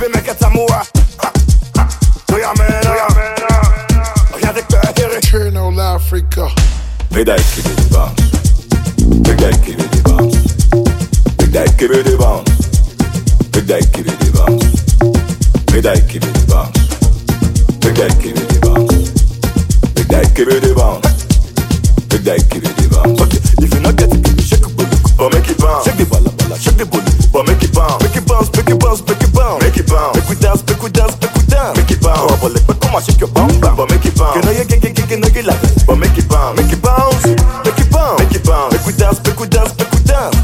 Baby, make it a moa. Do ya mena? Rien de cœur. Eternal Africa. Big that give me the bounce. Big that give me the bounce. Big that give me the bounce. Big that give me the bounce. Big that give me the bounce. Big that give me the bounce. Big that give me the bounce. Big that give me the bounce. Okay, if you not get it, shake it, but make it bounce. Shake the balla, shake the bully, but make it bounce. Make it bounce, make it bounce, make it bounce. Make it bounce. Make we dance, make we dance, make we dance. Make it bounce. Oh, but come on, shake your bounce, but make it bounce. You know you get like it, but make it bounce. Make it bounce, make it bounce, make it bounce. Make we dance, make we dance, make we dance.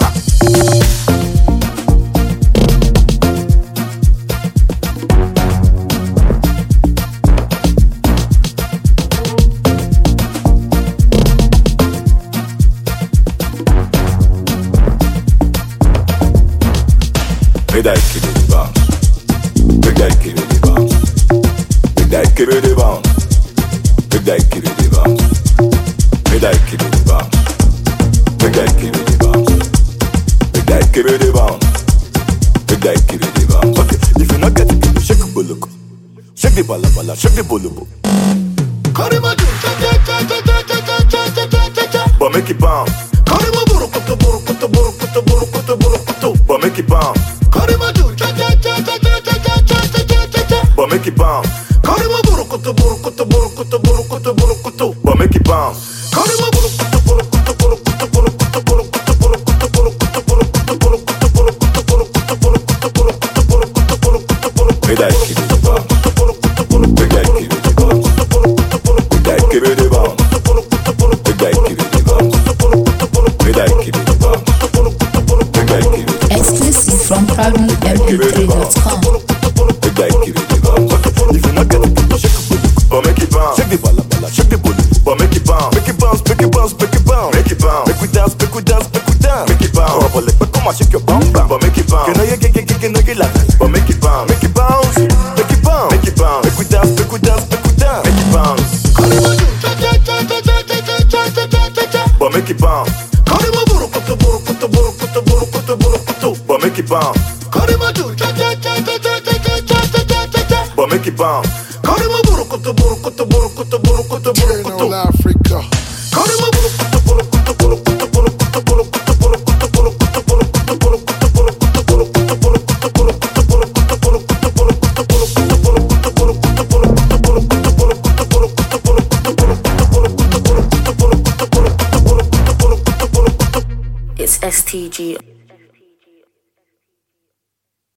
Big that give me the bounce. Big that give me the bounce. Big that give me the bounce. Big that give me the bounce. Big that give me the bounce. Big that give me the bounce. Big that give me the bounce. Big that give me the bounce. Okay, if you not get it, shake the buluko. Shake the balla, shake the bulubo. But make it bounce. But make it bounce. But make it bounce. But make it bounce. Big that give me the bounce. Big that give me the bounce. Big that give me the bounce. Big that give me the bounce. Big that give me the bounce. Big that give me the bounce. Exclusive from ProudlyMP3.com. Big that give me the bounce. If you not get it, shake it, but make it bounce. Shake the balla, shake the bully, but make it bounce. Make it bounce, make it bounce, make it bounce. Make it bounce. Make we dance, make we dance, make we dance. Make it bounce. Oh, but come on, shake your bounce, but make it bounce. You know you get like it, but make it bounce. Make it bounce, make it bounce, make it bounce. Make we dance, make we dance, make we dance. Make it bounce. But make it bounce. But make it bounce. But make it bounce. Eternal Africa. It's STG.